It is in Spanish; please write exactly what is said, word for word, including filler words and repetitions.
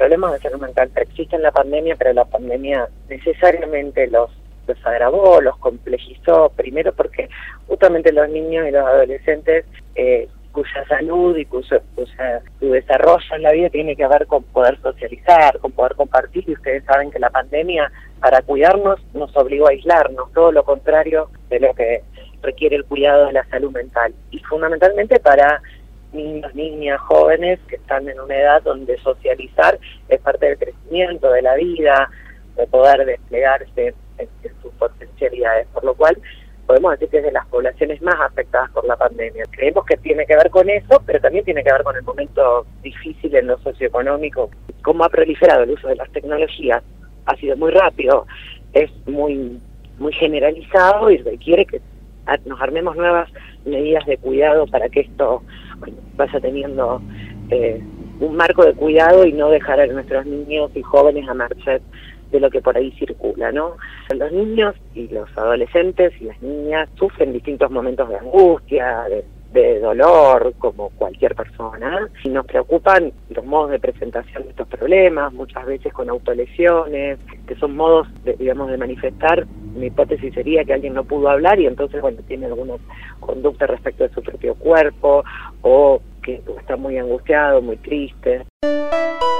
problemas de salud mental existen en la pandemia, pero la pandemia necesariamente los, los agravó, los complejizó, primero porque justamente los niños y los adolescentes, eh, cuya salud y cuyo, cuya, su desarrollo en la vida tiene que ver con poder socializar, con poder compartir, y ustedes saben que la pandemia, para cuidarnos, nos obligó a aislarnos, todo lo contrario de lo que requiere el cuidado de la salud mental, y fundamentalmente para niños, niñas, jóvenes que están en una edad donde socializar es parte del crecimiento, de la vida, de poder desplegarse en, en sus potencialidades, por lo cual podemos decir que es de las poblaciones más afectadas por la pandemia. Creemos que tiene que ver con eso, pero también tiene que ver con el momento difícil en lo socioeconómico. Cómo ha proliferado el uso de las tecnologías ha sido muy rápido, es muy, muy generalizado y requiere que nos armemos nuevas medidas de cuidado para que esto, bueno, vaya teniendo eh, un marco de cuidado y no dejar a nuestros niños y jóvenes a merced de lo que por ahí circula, ¿no? Los niños y los adolescentes y las niñas sufren distintos momentos de angustia, de, de dolor, como cualquier persona, y nos preocupan los modos de presentación de estos problemas, muchas veces con autolesiones, que son modos, de, digamos, de manifestar. Mi hipótesis sería que alguien no pudo hablar y entonces, bueno, tiene alguna conducta respecto de su propio cuerpo, o que está muy angustiado, muy triste.